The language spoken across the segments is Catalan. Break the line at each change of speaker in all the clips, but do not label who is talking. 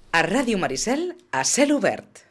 A Ràdio Maricel, a cel obert.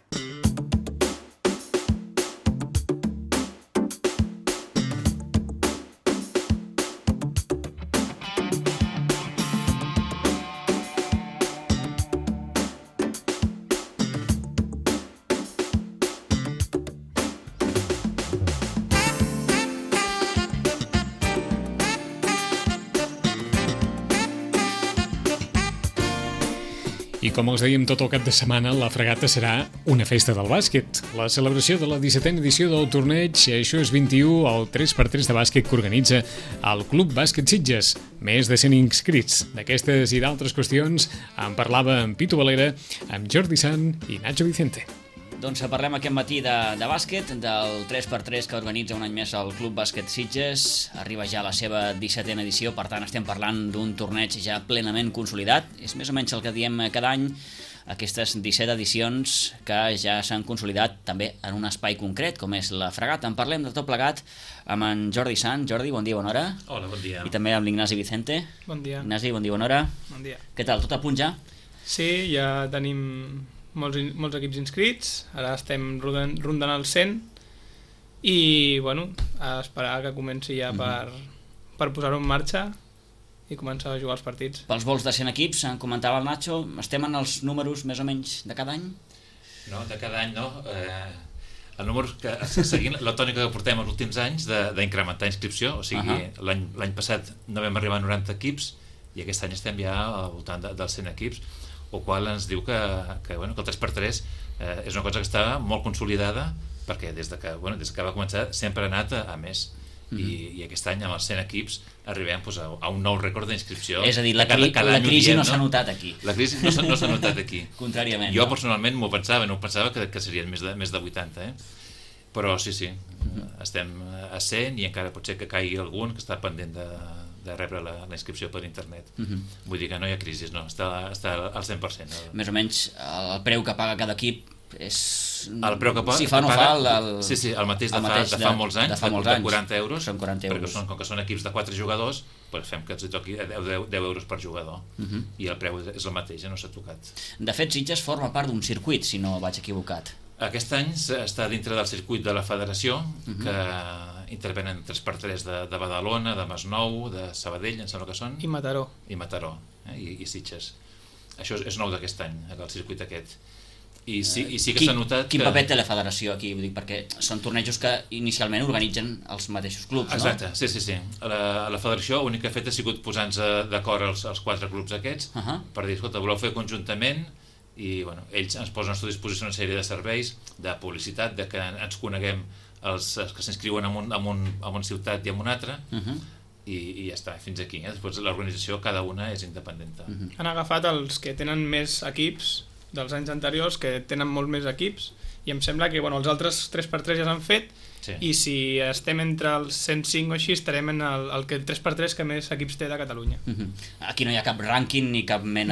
I com els dèiem tot el cap de setmana, la fregata serà una festa del bàsquet. La celebració de la 17a edició del torneig Això és 21, el 3x3 de bàsquet que organitza el Club Bàsquet Sitges. Més de 100 inscrits. D'aquestes i d'altres qüestions en parlava amb Pitu Valera, amb Jordi Sant i Nacho Vicente.
Doncs parlem aquest matí de bàsquet, del 3x3 que organitza un any més el Club Bàsquet Sitges. Arriba ja a la seva 17a edició, per tant estem parlant d'un torneig ja plenament consolidat. És més o menys el que diem cada any, aquestes 17 edicions que ja s'han consolidat també en un espai concret, com és la fregata. En parlem de tot plegat amb en Jordi Sant. Jordi, bon dia, bona hora.
Hola, bon dia.
I també amb l'Ignasi Vicente.
Bon dia.
Ignasi, bon dia, bona hora.
Bon dia.
Què tal, tot a punt ja?
Sí, ja tenim molts equips inscrits, ara estem rondant el 100 i, bueno, a esperar que comenci ja per posar-ho en marxa i començar a jugar els partits.
Pels vols de 100 equips, en comentava el Nacho, estem en els números més o menys de cada any?
No, de cada any no. El número que, seguint la tònica que portem els últims anys d'incrementar inscripció, o sigui, l'any passat no vam arribar a 90 equips i aquest any estem ja al voltant dels 100 equips, o qual ens diu que el 3x3 és una cosa que està molt consolidada, perquè des que va començar sempre ha anat a més. I aquest any amb els 100 equips arribem a un nou rècord d'inscripció.
És a dir, la crisi no s'ha notat aquí.
La crisi no s'ha notat aquí.
Contràriament.
Jo personalment m'ho pensava, no pensava que serien més de 80, però sí, estem a 100 i encara pot ser que caigui algun que està pendent de rebre la inscripció per internet. Vull dir que no hi ha crisi, no, està al 100%.
Més o menys el preu que paga cada equip és...
El preu que paga...
Si fa o no fa...
Sí, el mateix de fa molts anys, de 40 euros,
són 40 euros.
Perquè com que són equips de 4 jugadors, doncs fem que els toqui 10 euros per jugador. I el preu és el mateix, no s'ha tocat.
De fet, Sitges forma part d'un circuit, si no vaig equivocat.
Aquest any està dintre del circuit de la federació, que intervenen 3x3 de Badalona, de Masnou, de Sabadell, em sembla que són.
I Mataró.
I Sitges. Això és nou d'aquest any, el circuit aquest. I sí que s'ha notat
Quin paper té la federació aquí? Vull dir, perquè són tornejos que inicialment organitzen els mateixos clubs, no?
Exacte, sí. La federació l'únic que ha fet ha sigut posar-nos d'acord els 4 clubs aquests per dir, escolta, voleu fer conjuntament, i ells ens posen a la disposició una sèrie de serveis, de publicitat, de que ens coneguem els que s'inscriuen en una ciutat i en una altra, i ja està, fins aquí. Després l'organització cada una és independent.
Han agafat els que tenen més equips dels anys anteriors, que tenen molt més equips, i em sembla que els altres 3x3 ja s'han fet, i si estem entre els 105 o així estarem en el 3x3 que més equips té de Catalunya.
Aquí no hi ha cap rànquing ni cap mena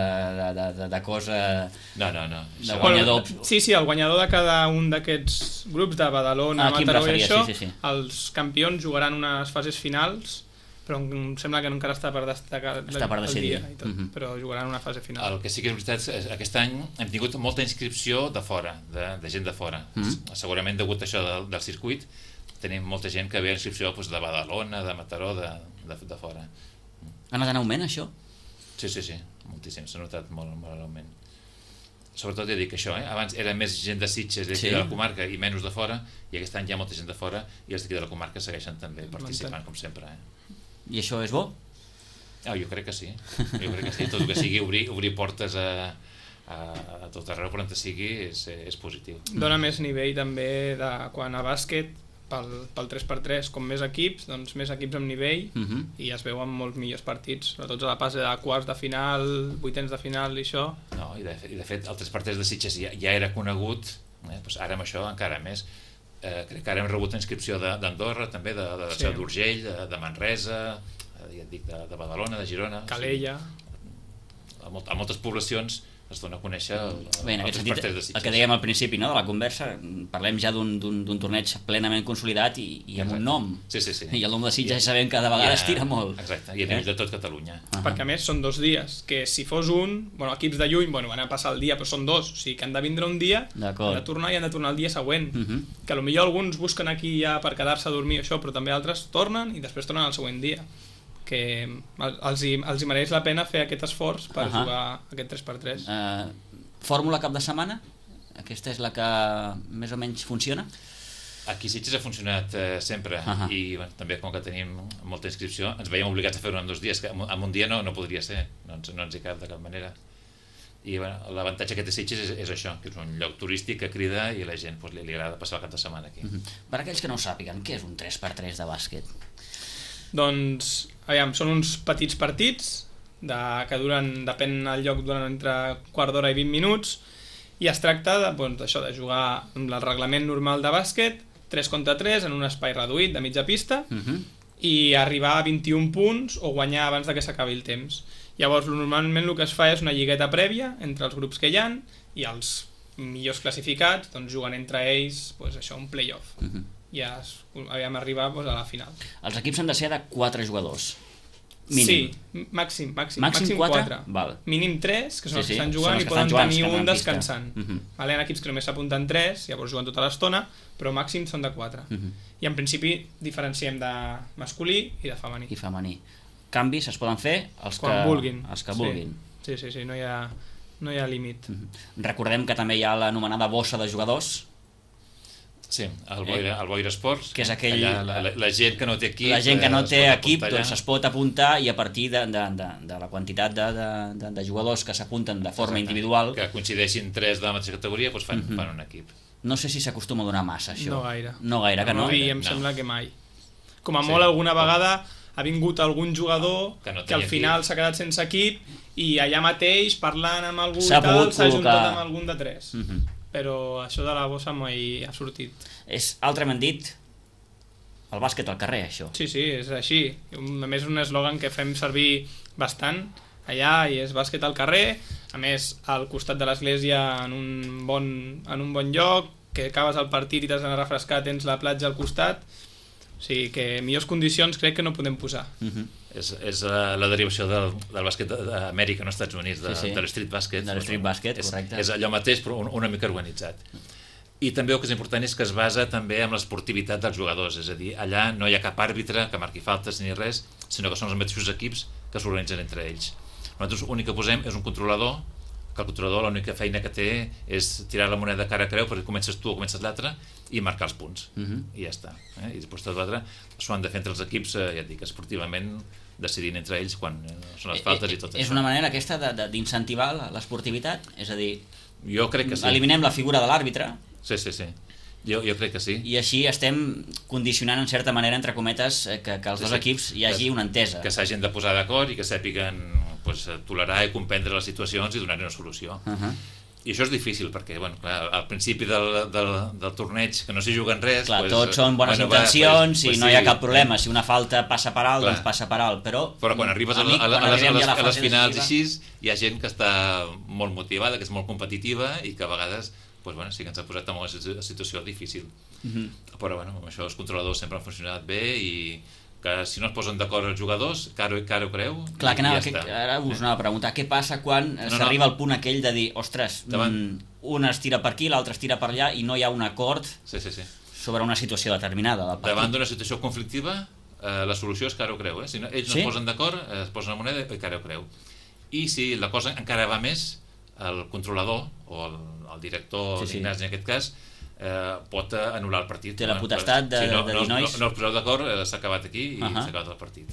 de cosa de
guanyador. Sí, el guanyador de cada un d'aquests grups de Badalona, Mataró i això, els campions jugaran unes fases finals, però em sembla que encara està per destacar el dia i tot, però jugaran una fase final.
El que sí que és veritat, aquest any hem tingut molta inscripció de fora, de gent de fora. Segurament degut a això del circuit tenim molta gent que ve a inscripció de Badalona, de Mataró, de fora.
Ha anat en augment això?
Sí, moltíssim, s'ha notat molt l'augment. Sobretot ja dic això, abans era més gent de Sitges de la comarca i menys de fora, i aquest any hi ha molta gent de fora i els d'aquí de la comarca segueixen també participant com sempre.
I això és bo?
Jo crec que sí, tot el que sigui obrir portes a tot arreu per on sigui és positiu.
Dona més nivell també quan a bàsquet, pel 3x3, com més equips, doncs més equips amb nivell, i es veuen molts millors partits, sobretot a la fase de quarts de final, vuitens de final i això.
No, i de fet el 3x3 de Sitges ja era conegut, doncs ara amb això encara més. Crec que ara hem rebut inscripció d'Andorra, també de la Seu d'Urgell, de Manresa, ja et dic, de Badalona, de Girona.
Calella.
A moltes poblacions es dona a conèixer el
3x3 de Sitges. El que dèiem al principi, no?, de la conversa, parlem ja d'un torneig plenament consolidat i amb un nom.
Sí.
I el nom de Sitges ja sabem que de vegades tira molt.
Exacte, i a nivell de tot Catalunya.
Perquè a més són 2 dies, que si fos un, equips de lluny, van a passar el dia, però són 2, o sigui que han de vindre un dia, han de tornar i han de tornar el dia següent. Que potser alguns busquen aquí ja per quedar-se a dormir això, però també altres tornen i després tornen al següent dia. Que els hi mereix la pena fer aquest esforç per jugar aquest 3x3.
Fórmula cap de setmana? Aquesta és la que més o menys funciona?
Aquí Sitges ha funcionat sempre i també com que tenim molta inscripció ens veiem obligats a fer-ho en 2 dies, que en un dia no podria ser, no ens hi cap de cap manera. I l'avantatge que té Sitges és això, que és un lloc turístic que crida i a la gent li agrada passar el cap de setmana aquí.
Per aquells que no ho sàpiguen, què és un 3x3 de bàsquet?
Doncs, són uns petits partits que duren, depèn del lloc, duren entre quart d'hora i 20 minuts i es tracta de jugar amb el reglament normal de bàsquet 3 contra 3 en un espai reduït de mitja pista i arribar a 21 punts o guanyar abans que s'acabi el temps. Llavors, normalment el que es fa és una lligueta prèvia entre els grups que hi ha i els millors classificats juguen entre ells un play-off. I vam arribar a la final.
Els equips han de ser de 4 jugadors. Mínim.
Sí, màxim
4.
Mínim 3, que són els que estan jugant i poden tenir un descansant. Hi ha equips que només s'apunten 3, llavors juguen tota l'estona, però màxim són de 4. I en principi diferenciem de masculí i de femení.
Canvis es poden fer els que vulguin.
Sí, no hi ha límit.
Recordem que també hi ha l'anomenada bossa de jugadors.
Sí, el Boira Esports,
que és aquell...
la gent que no té equip,
es pot apuntar i a partir de la quantitat de jugadors que s'apunten de forma individual,
que coincideixin 3 de la mateixa categoria, fan un equip.
No sé si s'acostuma a donar massa això.
No gaire, que no. Em sembla que mai. Com a molt alguna vegada ha vingut algun jugador que al final s'ha quedat sense equip i allà mateix parlant amb algú s'ha ajuntat amb algun de 3. Però això de la bossa mai ha sortit.
És, altrament dit, el bàsquet al carrer, això.
Sí, és així. A més, un eslògan que fem servir bastant allà i és bàsquet al carrer. A més, al costat de l'església, en un bon lloc, que acabes el partit i t'has d'anar a refrescar, tens la platja al costat. O sigui que millors condicions crec que no podem posar.
És la derivació del bàsquet d'Amèrica, no als Estats Units, de l'street bàsquet.
De l'street bàsquet, correcte.
És allò mateix, però una mica organitzat. I també el que és important és que es basa també en l'esportivitat dels jugadors, és a dir, allà no hi ha cap àrbitre que marqui faltes ni res, sinó que són els mateixos equips que s'organitzen entre ells. Nosaltres l'únic que posem és un controlador, que el controlador l'única feina que té és tirar la moneda cara a creu perquè comences tu o comences l'altre i marcar els punts, i ja està. I després tot l'altre s'ho han de fer entre els equips, ja et dic, esportivament, decidint entre ells quan són les faltes i tot això.
És una manera aquesta d'incentivar l'esportivitat? És a dir,
jo crec que sí.
Eliminem la figura de l'àrbitre?
Sí. Jo crec que sí.
I així estem condicionant en certa manera, entre cometes, que els dos equips hi hagi una entesa.
Que s'hagin de posar d'acord i que sàpiguen tolerar i comprendre les situacions i donar-hi una solució. I això és difícil perquè, al principi del torneig, que no s'hi juguen res...
Clar, tots són bones intencions i no hi ha cap problema. Si una falta passa per alt, doncs passa per alt. Però quan
arribes a les finals i així, hi ha gent que està molt motivada, que és molt competitiva i que a vegades sí que ens ha posat en una situació difícil. Però amb això els controladors sempre han funcionat bé i que si no es posen d'acord els jugadors, cara ho creu.
Clar, ara us anava a preguntar què passa quan s'arriba al punt aquell de dir, ostres, un es tira per aquí, l'altre es tira per allà i no hi ha un acord sobre una situació determinada.
Davant d'una situació conflictiva, la solució és cara ho creu. Si ells no es posen d'acord, es posen la moneda i cara ho creu. I si la cosa encara va més, el controlador o el director d'Ignasi en aquest cas pot anul·lar el partit.
Té la potestat de dir nois.
No us poseu d'acord, s'ha acabat aquí i s'ha acabat el partit.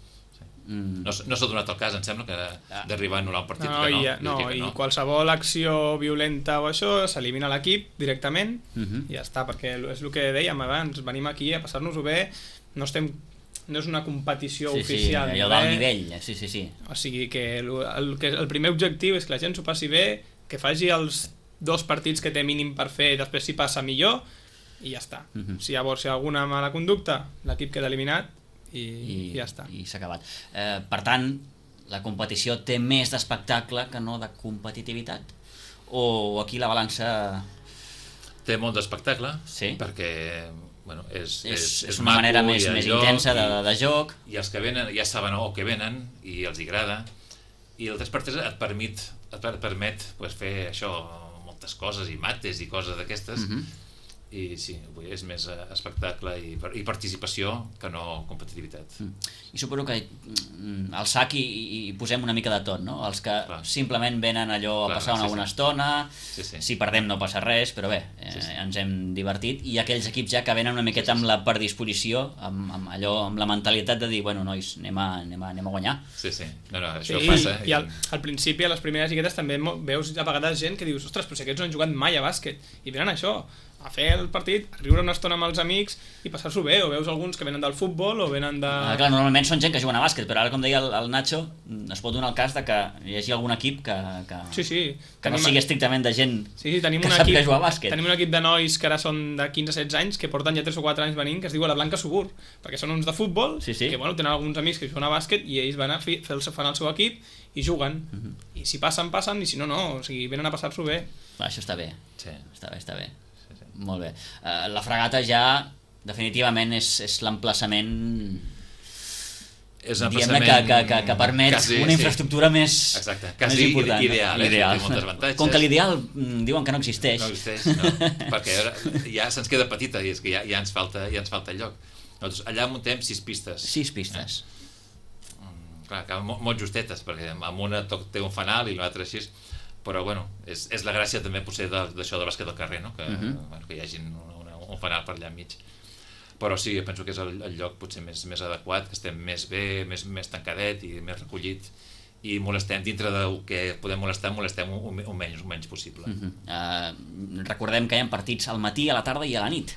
No s'ha donat el cas, em sembla, d'arribar a anul·lar un partit.
I qualsevol acció violenta o això s'elimina l'equip directament i ja està, perquè és el que dèiem abans, venim aquí a passar-nos-ho bé, no és una competició oficial.
Allò d'alt nivell, sí.
O sigui que el primer objectiu és que la gent s'ho passi bé, que faci els 2 partits que té mínim per fer, després si passa millor i ja està. Si llavors hi ha alguna mala conducta, l'equip queda eliminat i ja està.
I s'ha acabat. Per tant, la competició té més d'espectacle que no de competitivitat? O aquí la balança...
Té molt d'espectacle,
sí?
Perquè bueno, és
una manera més intensa de joc.
I els que venen ja saben el que venen i els agrada. I el 3x3 et permet pues, fer això, moltes coses, i mates i coses d'aquestes. I sí, és més espectacle i participació que no competitivitat.
I suposo que al sac hi posem una mica de tot, no? Els que simplement venen allò a passar una bona estona, si perdem no passa res, però bé, ens hem divertit, i aquells equips ja que venen una miqueta amb la predisposició, amb la mentalitat de dir, bueno, nois, anem a guanyar.
Sí, no, això passa.
I al principi, a les primeres lliguetes, també veus a vegades gent que dius, ostres, però si aquests no han jugat mai a bàsquet, i venen això, a fer el partit, a riure una estona amb els amics i passar-s'ho bé, o veus alguns que venen del futbol o venen de...
Clar, normalment són gent que juguen a bàsquet, però ara, com deia el Nacho, es pot donar el cas de que hi hagi algun equip que no sigui estrictament de gent que sàpiga jugar a bàsquet.
Tenim un equip de nois que ara són de 15-16 anys, que porten ja 3 o 4 anys venint, que es diu La Blanca Subur, perquè són uns de futbol, que bueno, tenen alguns amics que juguen a bàsquet i ells van a fer el seu equip i juguen, i si passen, i si no, o sigui, venen a passar-s'ho bé.
Això està bé, està bé. Molt bé. La fregata ja definitivament és l'emplaçament, que permet una infraestructura més important.
Ideal. Té moltes avantatges.
Com que l'ideal diuen que no existeix.
No existeix, no, perquè ja se'ns queda petita i és que ja ens falta lloc. Nosaltres allà muntem 6 pistes.
6 pistes.
Clar, molt justetes, perquè amb una té un fanal i l'altra així. Però bueno, és la gràcia també potser d'això de bàsquet del carrer, no? Que hi hagi un fanal per allà enmig. Però sí, penso que és el lloc potser més adequat, que estem més bé, més tancadet i més recollit, i molestem dintre del que podem molestem un menys possible.
Recordem que hi ha partits al matí, a la tarda i a la nit.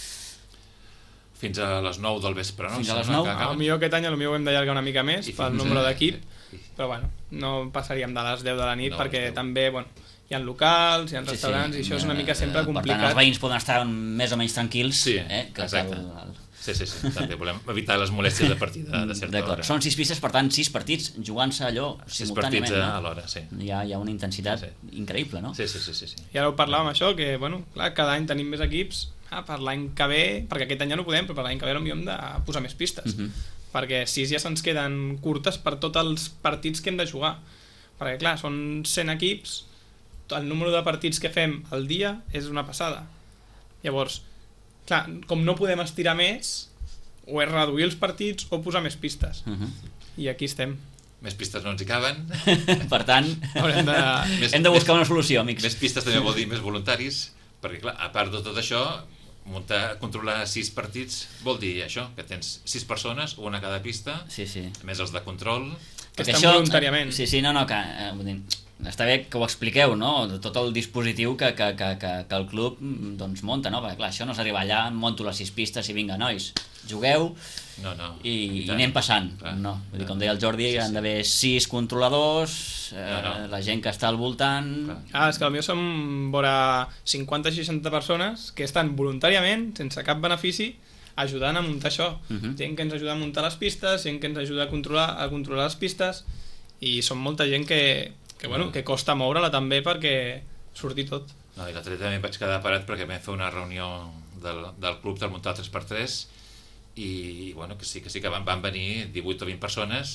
Fins a les 9 del vespre, no?
Fins a les 9.
Potser aquest any ho hem d'allargar una mica més pel nombre d'equip, però bueno, no passaríem de les 10 de la nit perquè també, bueno, hi ha locals, hi ha restaurants i això és una mica sempre complicat.
Per tant, els veïns poden estar més o menys tranquils.
Sí, exacte. Sí, també volem evitar les molèsties a partir de certa hora.
Són 6 pistes, per tant 6 partits jugant-se allò simultàniament. 6
partits a l'hora, sí.
Hi ha una intensitat increïble, no?
Sí.
I ara ho parlàvem això, que bueno, clar, cada any tenim més equips, per l'any que ve, perquè aquest any ja no podem, però per l'any que ve potser hem de posar més pistes, perquè 6 ja se'ns queden curtes per tots els partits que hem de jugar, perquè clar, són 100 equips, el número de partits que fem al dia és una passada. Llavors, clar, com no podem estirar més, o és reduir els partits o posar més pistes. I aquí estem.
Més pistes no ens hi caben.
Per tant, hem de buscar una solució, amics.
Més pistes també vol dir més voluntaris, perquè clar, a part de tot això, controlar 6 partits vol dir això, que tens 6 persones, una a cada pista, més els de control.
Que estan voluntàriament.
Està bé que ho expliqueu, no? Tot el dispositiu que el club munta, no? Perquè clar, això no s'arriba allà, monto les 6 pistes i vinga, nois, jugueu i anem passant. No, vull dir, com deia el Jordi, han d'haver 6 controladors, la gent que està al voltant...
És que potser som vora 50-60 persones que estan voluntàriament, sense cap benefici, ajudant a muntar això. Gent que ens ajuda a muntar les pistes, gent que ens ajuda a controlar les pistes, i som molta gent que costa moure-la també perquè surti tot.
I l'altre dia també em vaig quedar parat perquè vam fer una reunió del club del muntar 3x3 i bueno, que sí que van venir 18 o 20 persones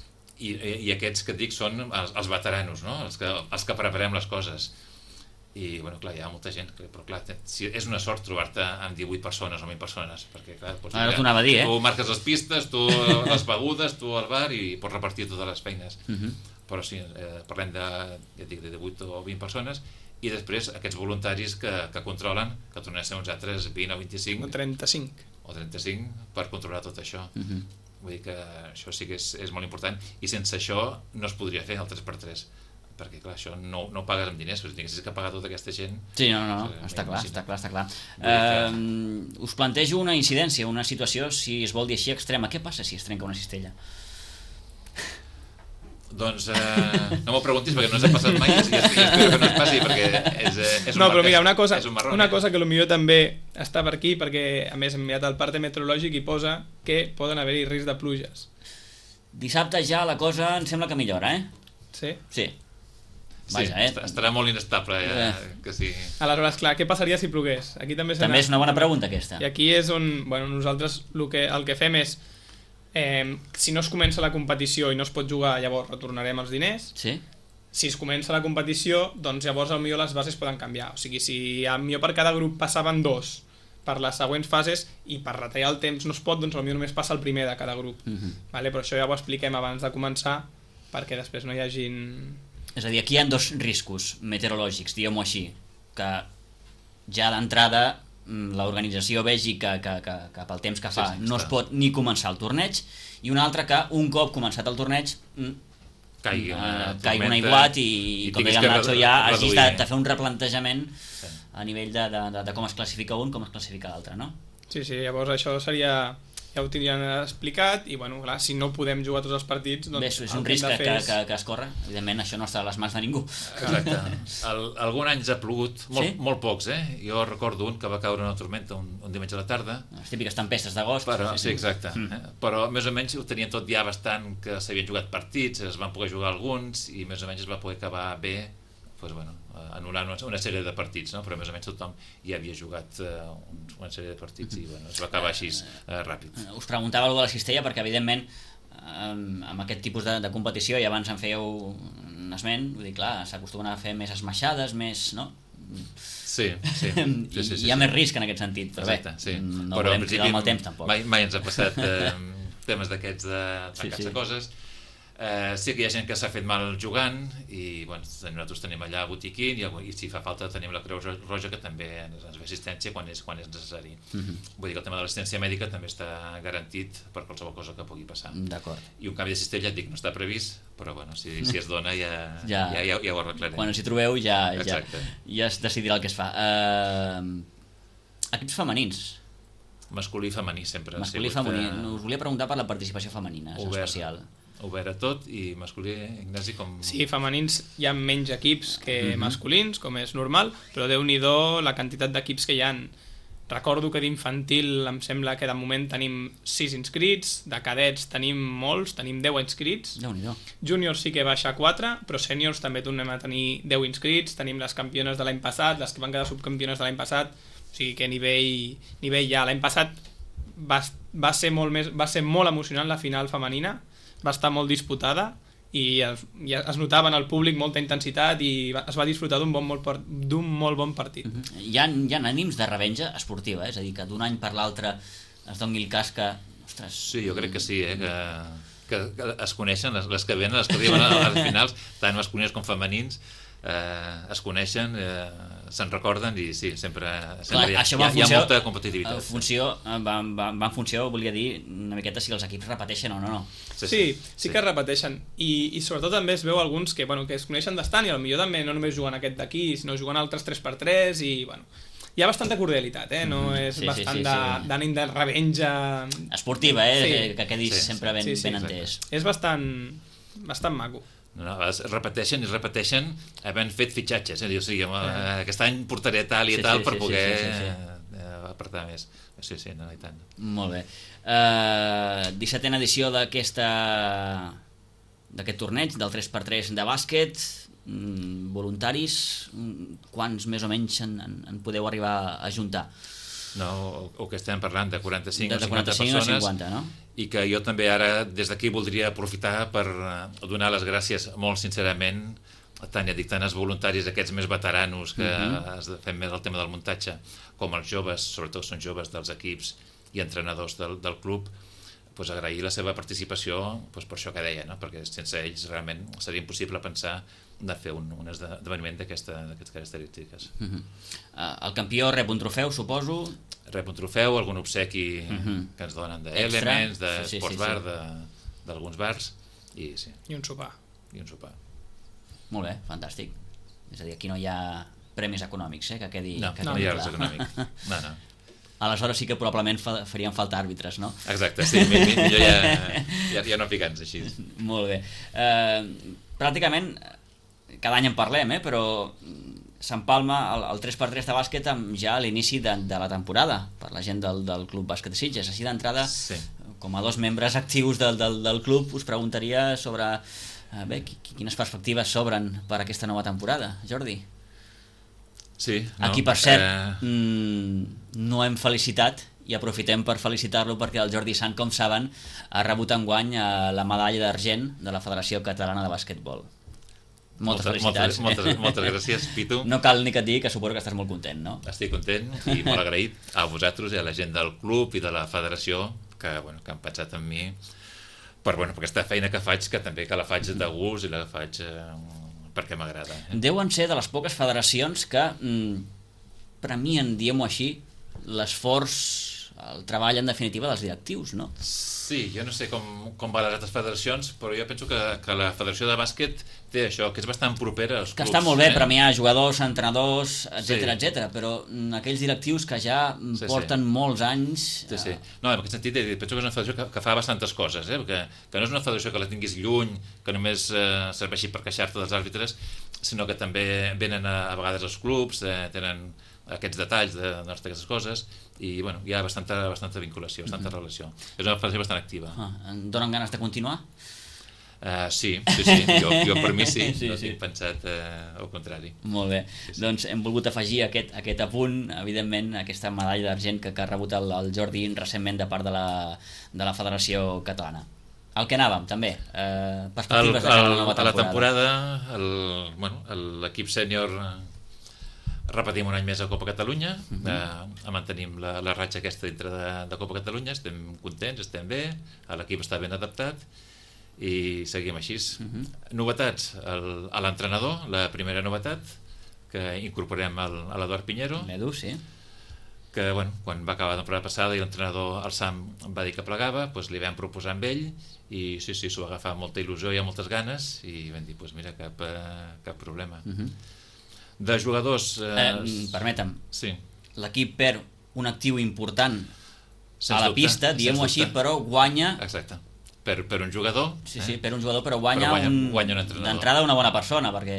i aquests que et dic són els veteranos, no? els que preparem les coses. I bueno, clar, hi ha molta gent, però clar, és una sort trobar-te amb 18 persones o 20 persones, perquè clar,
ara t'ho anava a dir,
tu marques les pistes, tu les begudes, tu el bar i pots repartir totes les feines. Però sí, parlem de 18 o 20 persones i després aquests voluntaris que controlen, que tornen a ser uns altres 20 o 25
o
35 per controlar tot això. Vull dir que això sí que és molt important i sense això no es podria fer el 3x3 perquè clar, això no pagues amb diners, si tinguessis que pagar tota aquesta gent...
Sí, no, està clar. Us plantejo una incidència, una situació, si es vol dir així, extrema. Què passa si es trenca una cistella?
Doncs no m'ho preguntis perquè no ens ha passat mai i espero que no es passi perquè és un
no, però mira, una cosa que potser també està per aquí, perquè a més hem mirat el parte meteorològic i posa que poden haver-hi risc de pluges
Dissabte ja la cosa em sembla que millora,
Sí?
Sí.
Sí, estarà molt inestable, que sí.
Aleshores, clar, què passaria si plogués? Aquí també
és una bona pregunta, aquesta.
I aquí és on, nosaltres el que fem és, si no es comença la competició i no es pot jugar, llavors retornarem els diners.
Sí?
Si es comença la competició, doncs llavors potser les bases poden canviar. O sigui, si potser per cada grup passaven 2 per les següents fases i per retallar el temps no es pot, doncs potser només passa el primer de cada grup. Vale? Però això ja ho expliquem abans de començar perquè després no hi hagin...
És a dir, aquí hi ha 2 riscos meteorològics, diguem-ho així, que ja d'entrada l'organització vegi que pel temps que fa no es pot ni començar el torneig, i un altre que un cop començat el torneig caigui un aiguat i com deia el Nacho ja hagis de fer un replantejament a nivell de com es classifica un, com es classifica l'altre, no?
Sí, llavors això seria... ja ho tindrien explicat i bueno, clar, si no podem jugar tots els partits doncs...
Bé, és un risc que es corre, evidentment això no està a les mans de ningú.
Exacte. Algun any ha plogut, molt pocs, jo recordo un que va caure una tormenta un diumenge a la tarda.
Les típiques tempestes d'agost.
Sí, exacte. Però més o menys ho tenien tot ja bastant, que s'havien jugat partits, es van poder jugar alguns i més o menys es va poder acabar bé, anul·lant una sèrie de partits, no? Però més o menys tothom ja havia jugat una sèrie de partits i es va acabar així ràpid.
Us preguntava alguna de la cistella perquè evidentment amb aquest tipus de competició, i abans en fèieu un esment, vull dir, clar, s'acostumen a fer més esmaixades, més, no?
Sí.
Hi ha més risc en aquest sentit, però bé, no volem cridar amb el temps tampoc.
Mai ens ha passat temes d'aquests de trencar-se coses. Sí que hi ha gent que s'ha fet mal jugant i nosaltres tenim allà botiquín i si fa falta tenim la Creu Roja que també ens fa assistència quan és necessari. Vull dir que el tema de l'assistència mèdica també està garantit per qualsevol cosa que pugui passar.
D'acord.
I un canvi de cistella, et dic, no està previst, però si es dona ja ho arreglarem.
Quan ens hi trobeu ja es decidirà el que es fa. Equips femenins.
Masculí i femení sempre.
Masculí i femení. Us volia preguntar per la participació femenina, és especial.
Obert a tot, i masculí, Ignasi, com...
Sí, femenins hi ha menys equips que masculins, com és normal, però Déu-n'hi-do la quantitat d'equips que hi ha. Recordo que d'infantil em sembla que de moment tenim 6 inscrits, de cadets tenim molts, tenim 10 inscrits.
Déu-n'hi-do. Júniors
sí que baixa 4, però sèniors també tornem a tenir 10 inscrits, tenim les campiones de l'any passat, les que van quedar subcampiones de l'any passat, o sigui que nivell ja. L'any passat va ser molt emocionant la final femenina, va estar molt disputada i es notava en el públic molta intensitat i es va disfrutar d'un molt bon partit.
Hi ha ànims de revenja esportiva, és a dir, que d'un any per l'altre es doni el cas que... Ostres...
Sí, jo crec que sí, que es coneixen, les que venen, les que arriben a les finals, tant masculins com femenins, es coneixen, se'n recorden i sí, sempre hi ha molta competitivitat.
Va en funció, volia dir, una miqueta si els equips repeteixen o no.
Sí que repeteixen i sobretot també es veu alguns que es coneixen d'estant i potser també no només juguen aquest d'aquí, sinó juguen altres 3x3 i hi ha bastanta cordialitat, no és bastant d'ànim de revenja
esportiva, que quedi sempre ben entès.
És bastant maco.
No, repeteixen havent fet fitxatges, aquest any portaré tal i tal per poder apretar més. Sí, no, i tant.
Molt bé. 17a edició d'aquest torneig del 3x3 de bàsquet, voluntaris, quants més o menys en podeu arribar a juntar?
No, o que estem parlant de 45 o 50 persones,
50, no?
I que jo també ara des d'aquí voldria aprofitar per donar les gràcies molt sincerament tant als voluntaris aquests més veteranos que fem més el tema del muntatge, com els joves, sobretot són joves dels equips i entrenadors del club, agrair la seva participació per això que deia, perquè sense ells realment seria impossible pensar de fer un esdeveniment d'aquestes característiques.
El campió rep un trofeu, suposo?
Rep un trofeu, algun obsequi que ens donen d'Elements, de Sports Bar, d'alguns bars, i
un sopar.
Molt bé, fantàstic. És a dir, aquí no hi ha premis econòmics, que quedi...
No hi ha res econòmic. No.
Aleshores sí que probablement farien falta àrbitres, no?
Exacte, sí, millor ja no ficar-nos així.
Molt bé. Pràcticament, cada any en parlem, però s'empalma el 3x3 de bàsquet ja a l'inici de la temporada, per la gent del Club Bàsquet de Sitges. Així d'entrada, com a dos membres actius del club, us preguntaria sobre quines perspectives s'obren per aquesta nova temporada, Jordi.
Sí,
Aquí, per cert, no hem felicitat, i aprofitem per felicitar-lo perquè el Jordi Sant, com saben, ha rebut enguany la medalla d'argent de la Federació Catalana de Bàsquetbol. Moltes felicitats.
Moltes gràcies, Pitu.
No cal ni que et digui que suposo que estàs molt content, no?
Estic content i molt agraït a vosaltres i a la gent del club i de la federació que han pensat en mi per aquesta feina que faig, que també que la faig de gust i la faig perquè m'agrada.
Deuen ser de les poques federacions que premien, diguem-ho així, l'esforç, el treball en definitiva dels directius, no?
Sí, jo no sé com va les altres federacions, però jo penso que la federació de bàsquet té això, que és bastant propera als clubs.
Que està molt bé premiar jugadors, entrenadors, etc, però aquells directius que ja porten molts anys...
Sí. No, en aquest sentit, penso que és una federació que fa bastantes coses, que no és una federació que la tinguis lluny, que només serveixi per queixar-te dels àrbitres, sinó que també venen a vegades als clubs, tenen aquests detalls d'aquestes coses, i hi ha bastanta vinculació, bastanta relació. És una federació bastant activa.
En donen ganes de continuar?
Sí, jo per mi sí, no tinc pensat al contrari.
Molt bé, doncs hem volgut afegir aquest apunt, evidentment, aquesta medalla d'argent que ha rebut el Jordi recentment de part de la Federació Catalana. Al que anàvem, també, perspectives de cara a la nova temporada.
A la temporada, l'equip sènior repetim un any més a Copa Catalunya, mantenim la ratxa aquesta dintre de Copa Catalunya, estem contents, estem bé, l'equip està ben adaptat i seguim així. Novetats, a l'entrenador, la primera novetat, que incorporem a l'Eduard Piñero,
sí,
que quan va acabar la temporada passada i l'entrenador, el Sam, va dir que plegava, li vam proposar amb ell i sí, s'ho va agafar amb molta il·lusió i amb moltes ganes i vam dir, mira, cap problema. De jugadors...
Permetem,
sí.
L'equip perd un actiu important a la pista, diguem-ho així, però guanya...
Exacte, per un jugador...
Sí, per un jugador, però guanya d'entrada una bona persona, perquè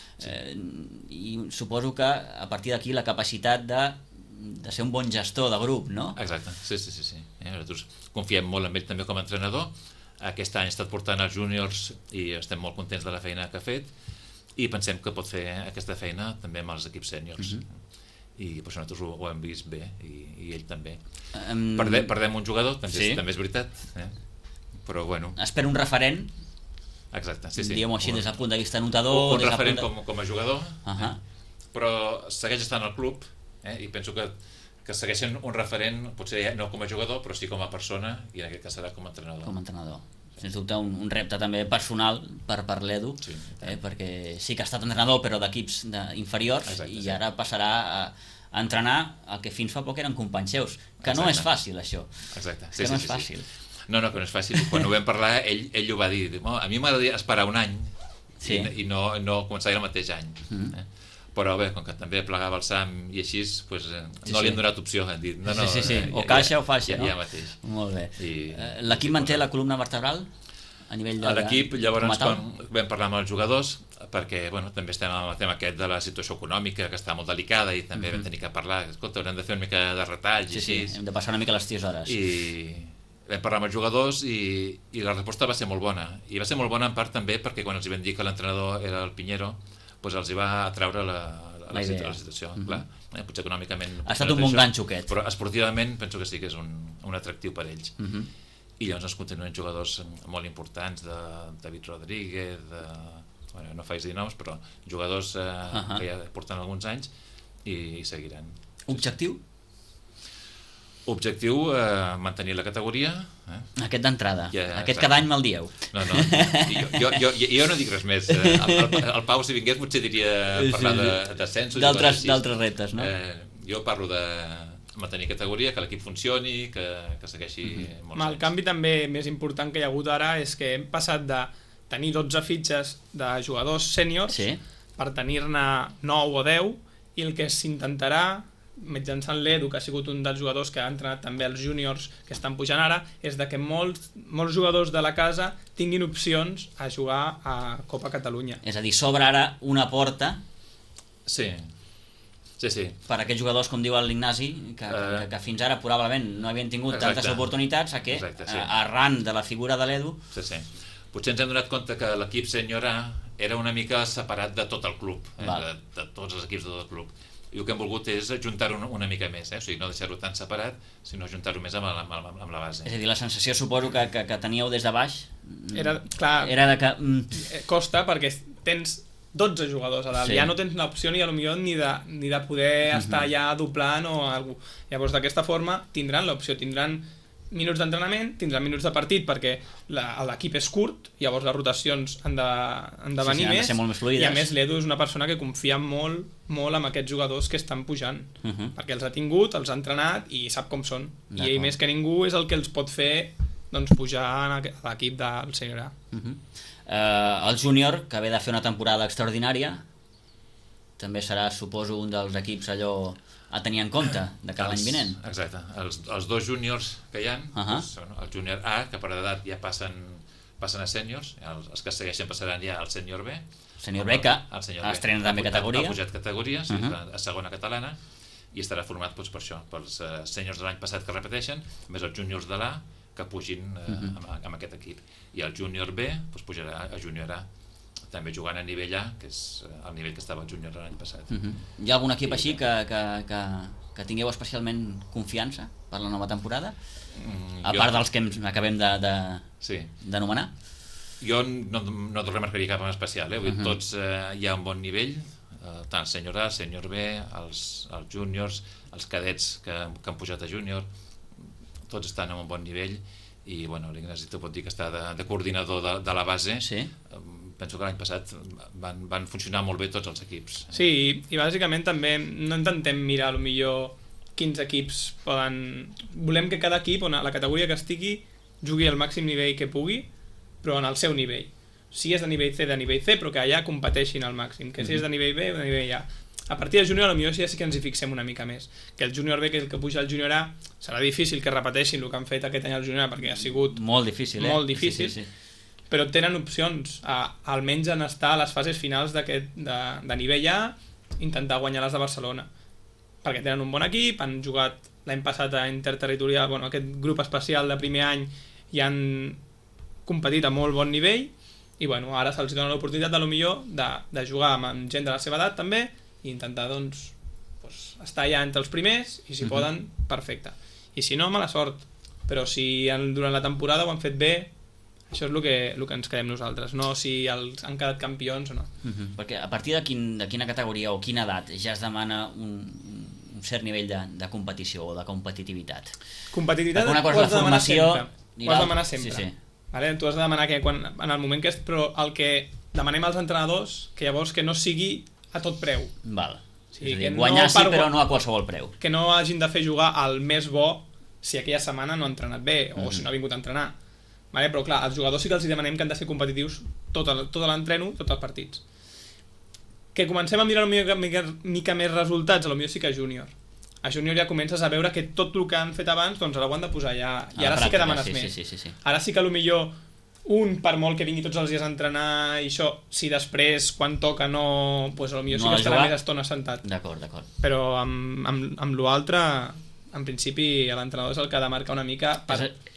i suposo que a partir d'aquí la capacitat de ser un bon gestor de grup, no?
Exacte, sí. Nosaltres confiem molt en ell també com a entrenador. Aquest any ha estat portant els júniors i estem molt contents de la feina que ha fet i pensem que pot fer aquesta feina també amb els equips sèniors. I per això nosaltres ho hem vist bé i ell també. Perdem un jugador, també és veritat, però
espera un referent,
exacte,
diguem-ho així, des del punt de vista anotador,
un referent com a jugador, però segueix estant al club i penso que segueixen un referent, potser no com a jugador, però sí com a persona, i en aquest cas serà com a entrenador. Sens dubte un repte també personal per l'Edu, perquè sí que ha estat entrenador però d'equips inferiors i ara passarà a entrenar el que fins fa poc eren companys seus, que no és fàcil això. Exacte,
que no és fàcil.
No, que no és fàcil. Quan ho vam parlar ell ho va dir, a mi m'agradaria esperar un any i no començar el mateix any. Però bé, com que també plegava el Sam i així, no li han donat opció, han dit
o caixa o faixa, no?
Ja mateix.
Molt bé. L'equip manté la columna vertebral a nivell de...
L'equip, llavors, quan vam parlar amb els jugadors, perquè també estem amb el tema aquest de la situació econòmica, que està molt delicada, i també vam tenir que parlar, escolta, haurem de fer una mica de retalls i així.
Hem de passar una mica les tisores.
I vam parlar amb els jugadors i la resposta va ser molt bona. I va ser molt bona en part també perquè quan els vam dir que l'entrenador era el Piñero, els hi va atraure la situació. Clar, potser econòmicament...
Ha estat un bon ganxo aquest.
Però esportivament penso que sí que és un atractiu per ells. I llavors ens continuen jugadors molt importants, de David Rodríguez, no faig dir noms, però jugadors que ja porten alguns anys i seguiran.
Objectiu?
Objectiu, mantenir la categoria.
Aquest d'entrada. Aquest cada any me'l dieu.
No, jo no dic res més. El Pau, si vingués, potser diria parlar d'ascensos.
D'altres reptes, no?
Jo parlo de mantenir categoria, que l'equip funcioni, que segueixi molts anys.
El canvi també més important que hi ha hagut ara és que hem passat de tenir 12 fitxes de jugadors sèniors per tenir-ne 9 o 10, i el que s'intentarà mitjançant l'Edu, que ha sigut un dels jugadors que ha entrenat també els júniors que estan pujant ara, és de que molts jugadors de la casa tinguin opcions a jugar a Copa Catalunya.
És a dir, s'obre ara una porta.
Sí,
per a aquests jugadors, com diu l'Ignasi, que fins ara probablement no havien tingut tantes oportunitats, que arran de la figura de l'Edu...
Potser ens hem donat compte que l'equip sènior A era una mica separat de tot el club, de tots els equips de tot el club. I el que hem volgut és ajuntar-ho una mica més, o sigui, no deixar-ho tan separat, sinó ajuntar-ho més amb la base.
És a dir, la sensació suposo que teníeu des de baix
era de que... Costa perquè tens 12 jugadors a dalt, ja no tens l'opció ni de poder estar ja doblant o alguna cosa. Llavors d'aquesta forma tindran l'opció, tindran minuts d'entrenament, tindran minuts de partit perquè l'equip és curt, llavors les rotacions han de venir més, i a més l'Edu és una persona que confia molt en aquests jugadors que estan pujant, perquè els ha tingut, els ha entrenat i sap com són, i ell més que ningú és el que els pot fer pujar a l'equip del sènior A.
El júnior, que ve de fer una temporada extraordinària, també serà, suposo, un dels equips allò a tenir en compte de cada l'any vinent.
Exacte, els dos júniors que hi ha, el júnior A, que per edat ja passen a sèniors, els que segueixen passaran ja al sènior B.
El sènior B, que estrena també categoria.
Ha pujat categoria, a segona catalana, i estarà format per això, pels sèniors de l'any passat que repeteixen, més els júniors de l'A que pugin amb aquest equip. I el júnior B pujarà a júnior A, també jugant a nivell A, que és el nivell que estava el júnior l'any passat.
Hi ha algun equip així que tingueu especialment confiança per la nova temporada? A part dels que acabem d'anomenar?
Jo no et remarcaria cap en especial, tots hi ha un bon nivell, tant el sènior A, el sènior B, els júniors, els cadets que han pujat a júnior, tots estan en un bon nivell, i l'Ignasi t'ho pot dir que està de coordinador de la base. Penso que l'any passat van funcionar molt bé tots els equips.
Sí, i bàsicament també no intentem mirar millor quins equips poden... Volem que cada equip, on la categoria que estigui, jugui al màxim nivell que pugui, però en el seu nivell. Si és de nivell C, de nivell C, però que allà competeixin al màxim. Que si és de nivell B, de nivell A. A partir de júnior, potser sí que ens hi fixem una mica més. Que el júnior B, que és el que puja al júnior A, serà difícil que repeteixin el que han fet aquest any al júnior A, perquè ha sigut
molt difícil,
molt difícil. Sí. Però tenen opcions, almenys en estar a les fases finals de nivell A, intentar guanyar les de Barcelona. Perquè tenen un bon equip, han jugat l'any passat a interterritorial, aquest grup especial de primer any, i han competit a molt bon nivell, i ara se'ls dona l'oportunitat de jugar amb gent de la seva edat també, i intentar estar ja entre els primers, i si poden, perfecte. I si no, mala sort. Però si durant la temporada ho han fet bé, això és el que ens quedem nosaltres, no si han quedat campions o no.
Perquè a partir de quina categoria o quina edat ja es demana un cert nivell de competició o de competitivitat?
Competitivitat ho has de demanar sempre. Ho has de demanar sempre. Tu has de demanar que en el moment que és... Però el que demanem als entrenadors, que llavors que no sigui a tot preu.
És a dir, guanyar sí, però no a qualsevol preu.
Que no hagin de fer jugar al més bo si aquella setmana no ha entrenat bé o si no ha vingut a entrenar. Però clar, als jugadors sí que els demanem que han de ser competitius tot l'entreno, tots els partits. Que comencem a mirar una mica més resultats, potser sí que a júnior. A júnior ja comences a veure que tot el que han fet abans ara ho han de posar ja, i ara sí que demanes més. Ara sí que potser per molt que vingui tots els dies a entrenar i això, si després quan toca no, potser sí que estarà més estona sentat.
D'acord.
Però amb l'altre, en principi l'entrenador és el que ha de marcar una mica per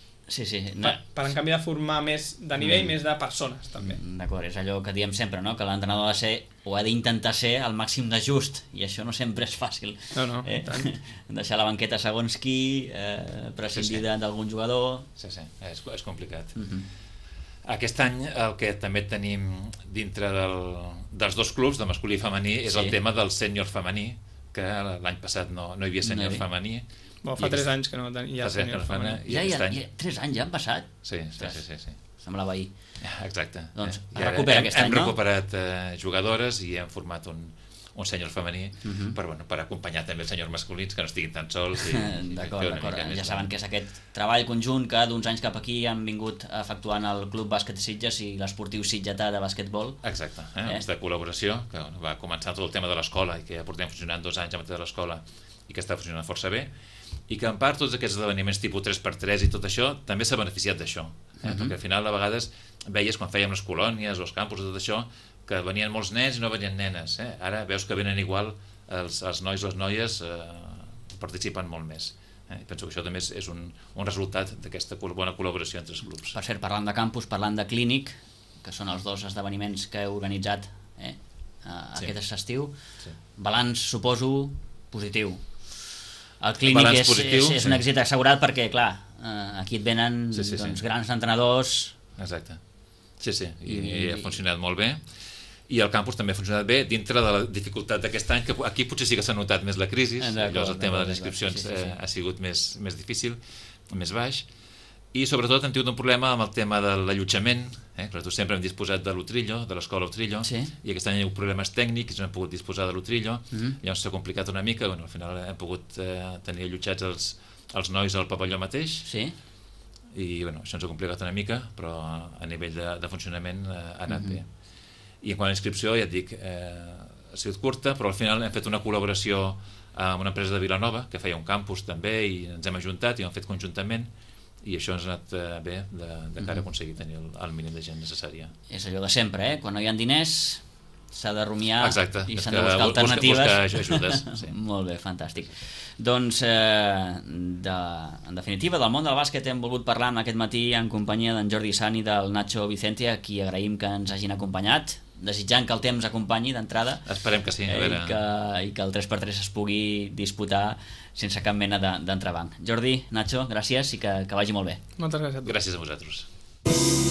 en canvi de formar més de nivell, més de persones també.
D'acord, és allò que diem sempre, no? Que l'entrenador ha de ser, o ha d'intentar ser el màxim de just, i això no sempre és fàcil.
No, tant.
Deixar la banqueta segons qui, prescindir d'algun jugador...
Sí, és complicat. Aquest any el que també tenim dintre dels dos clubs, de masculí i femení, és el tema del sènior femení, que l'any passat no hi havia sènior femení.
Fa 3 anys que no hi ha sènior femení.
3 anys ja han passat?
Sí.
Semblava ahir.
Exacte.
Doncs recupera aquest any, no?
Hem recuperat jugadores i hem format un sènior femení per acompanyar també els sèniors masculins que no estiguin tan sols.
D'acord. Ja saben que és aquest treball conjunt que d'uns anys cap aquí han vingut efectuant el Club Bàsquet Sitges i l'Esportiu Sitgetà de bàsquetbol.
Exacte, de col·laboració, que va començar tot el tema de l'escola i que ja portem funcionant 2 anys amb de l'escola i que està funcionant força bé, i que en part tots aquests esdeveniments tipus 3x3 i tot això també s'ha beneficiat d'això, perquè al final a vegades veies quan fèiem les colònies o els campus, tot això, que venien molts nens i no venien nenes. Ara veus que venen igual els nois i les noies participen molt més. I penso que això també és un resultat d'aquesta bona col·laboració entre els clubs.
Per cert, parlant de campus, parlant de clínic, que són els 2 esdeveniments que heu organitzat aquest estiu, balanç, suposo, positiu. El clínic és un èxit assegurat perquè, clar, aquí et venen grans entrenadors.
Exacte. Sí, i ha funcionat molt bé. I el campus també ha funcionat bé dintre de la dificultat d'aquest any, que aquí potser sí que s'ha notat més la crisi, llavors el tema de les inscripcions ha sigut més difícil, més baix, i sobretot hem tingut un problema amb el tema de l'allotjament, nosaltres sempre hem disposat de l'Utrillo, de l'escola Utrillo, i aquest any hi ha hagut problemes tècnics, no hem pogut disposar de l'Utrillo, llavors s'ha complicat una mica, al final hem pogut tenir allotjats els nois al pavelló mateix, i això ens ha complicat una mica, però a nivell de funcionament ha anat bé. I en quant a inscripció, ja et dic, ha sigut curta, però al final hem fet una col·laboració amb una empresa de Vilanova, que feia un campus també, i ens hem ajuntat i ho hem fet conjuntament, i això ens ha anat bé de cara a aconseguir tenir el mínim de gent necessària.
És allò de sempre, quan no hi ha diners s'ha de rumiar i s'han de buscar
alternatives. Buscar ajudes.
Molt bé, fantàstic. Doncs, en definitiva, del món del bàsquet hem volgut parlar aquest matí en companyia d'en Jordi Sant i del Nacho Vicente, a qui agraïm que ens hagin acompanyat, desitjant que el temps acompanyi d'entrada.
Esperem que sí.
I que el 3x3 es pugui disputar sense cap mena d'entrebanc. Jordi, Nacho, gràcies i que vagi molt bé.
Moltes gràcies a tu.
Gràcies a vosaltres.